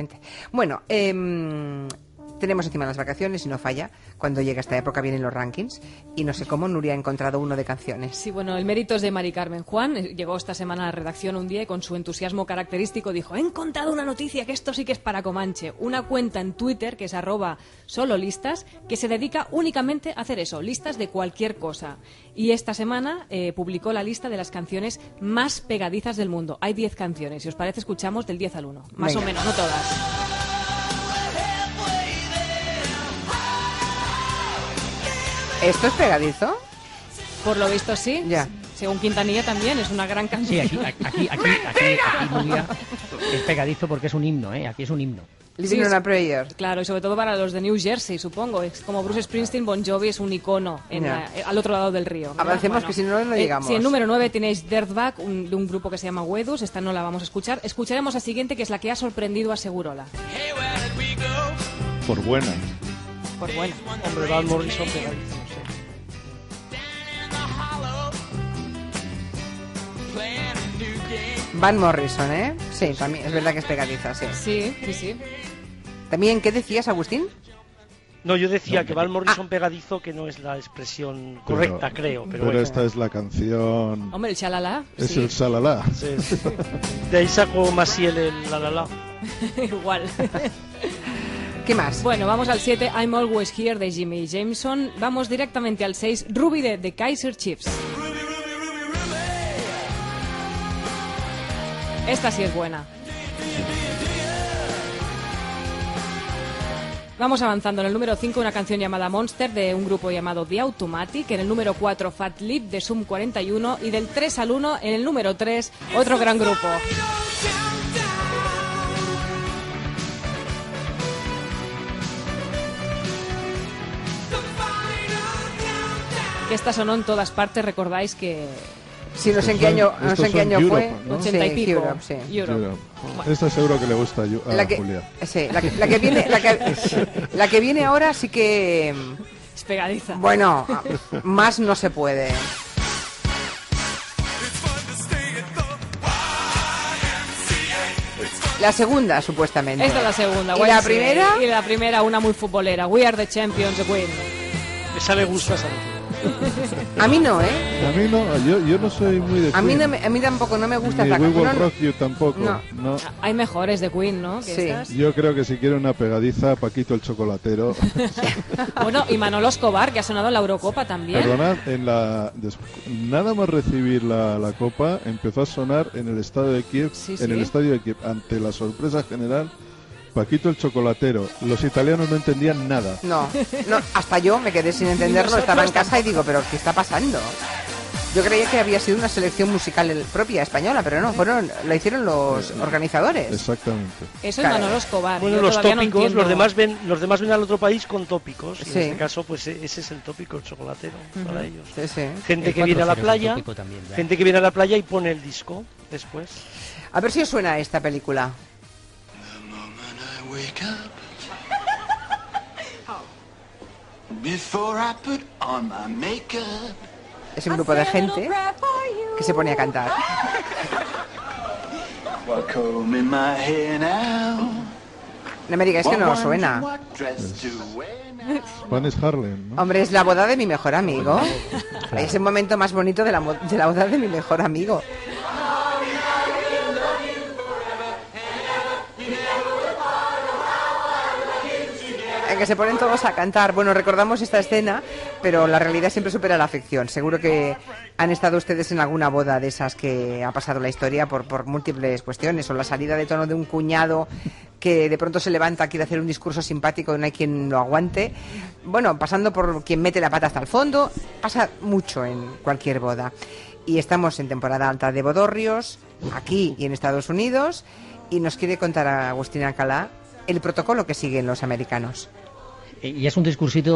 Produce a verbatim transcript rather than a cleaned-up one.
Bueno, eh, tenemos encima las vacaciones y no falla. Cuando llega esta época vienen los rankings y no sé cómo Nuria ha encontrado uno de canciones. Sí, bueno, el mérito es de Mari Carmen Juan. Llegó esta semana a la redacción un día y con su entusiasmo característico dijo: he encontrado una noticia que esto sí que es para Comanche. Una cuenta en Twitter que es arroba sololistas que se dedica únicamente a hacer eso, listas de cualquier cosa. Y esta semana eh, publicó la lista de las canciones más pegadizas del mundo. Hay diez canciones. Si os parece, escuchamos del diez al uno. Más Venga. o menos, no todas. ¿Esto es pegadizo? Por lo visto sí. Ya. Según Quintanilla también es una gran canción. Sí, aquí, aquí, aquí, aquí, aquí, Nuria, es pegadizo porque es un himno, ¿eh? Aquí es un himno. Living Sí, on a Prayer. Claro, y sobre todo para los de New Jersey, supongo. Es como Bruce Springsteen, Bon Jovi es un icono en Ya. la- al otro lado del río. ¿verdad? Avancemos, que si no, no eh, llegamos. Sí, en número nueve tenéis Dirtbag, un, de un grupo que se llama Wedus. Esta no la vamos a escuchar. Escucharemos la siguiente, que es la que ha sorprendido a Segurola. Por buena. Por bueno. Hombre, Van Morrison pegadizo, no sé. Van Morrison, ¿eh? Sí, también es verdad que es pegadiza, sí. Sí, sí, sí. También, ¿qué decías, Agustín? No, yo decía que Van Morrison pegadizo, que no es la expresión correcta, Pero- creo. Pero, Pero bueno. esta es la canción. Hombre, el chalala. Es sí. el Salalá. Sí, sí. De ahí sacó Maciel el la la la. Igual. ¿Qué más? Bueno, vamos al siete, I'm Always Here de Jimmy Jameson. Vamos directamente al seis, Ruby de The Kaiser Chiefs. Esta sí es buena. Vamos avanzando. En el número cinco, una canción llamada Monster de un grupo llamado The Automatic. En el número cuatro, Fat Lip de Sum cuarenta y uno. Y del tres al uno, en el número tres, otro gran grupo. Que esta sonó en todas partes, recordáis que... Sí, no sé en qué Estos año, son- no sé en estos qué son año fue. Europe, ¿no? ochenta y Sí, pico. Europe, sí. Europe. Yo- Esta seguro que le gusta a, Yu- a La que, Julia. sí, la, que, la que viene, la que, la que viene ahora sí que, Es pegadiza. bueno, más no se puede. La segunda, supuestamente. Esta es la segunda. ¿Y Y la Y M C A. primera? Y la primera, una muy futbolera. We are the champions, win. Esa le gusta a Santi. A mí no, ¿eh? A mí no, yo, yo no soy muy de A mí, Queen. no me- a mí tampoco, no me gusta Ni esta We Will canción. Rock You tampoco. No. No. Hay mejores de Queen, ¿no? Que Sí. estas. Yo creo que si quiere una pegadiza, Paquito el Chocolatero. Bueno, y Manolo Escobar, que ha sonado en la Eurocopa también. Perdonad, en la, des- nada más recibir la, la copa, empezó a sonar en el estadio de Kiev, Sí, en sí. el estadio de Kiev, ante la sorpresa general, Paquito el Chocolatero. Los italianos no entendían nada. No, no, hasta yo me quedé sin entenderlo, estaba en casa y digo, pero ¿qué está pasando? Yo creía que había sido una selección musical el- propia española, pero no, fueron, lo hicieron los organizadores. Exactamente. Eso Claro. es Manolo Escobar. Bueno, Yo los todavía no tópicos, entiendo. los demás ven, los demás ven al otro país con tópicos. Y Sí. En este caso, pues e- ese es el tópico, el chocolatero, para ellos. Sí, sí. Gente El que viene a la cuatro cero es un playa, tópico también, ya. gente que viene a la playa y pone el disco después. A ver si os suena esta película. Wake up before I put on my makeup. Es un grupo de gente que se pone a cantar. While combing my hair now. En América es que no os suena. What dress to wear now. Spanish Harlem, ¿no? Hombre, es la boda de mi mejor amigo. Es el momento más bonito de la, mo- de la boda de mi mejor amigo. En que se ponen todos a cantar. Bueno, recordamos esta escena, pero la realidad siempre supera la ficción. Seguro que han estado ustedes en alguna boda de esas que ha pasado la historia por, por múltiples cuestiones, o la salida de tono de un cuñado que de pronto se levanta, quiere hacer un discurso simpático y no hay quien lo aguante. Bueno, pasando por quien mete la pata hasta el fondo, pasa mucho en cualquier boda. Y estamos en temporada alta de bodorrios, aquí y en Estados Unidos, y nos quiere contar a Agustín Alcalá el protocolo que siguen los americanos. Y es un discursito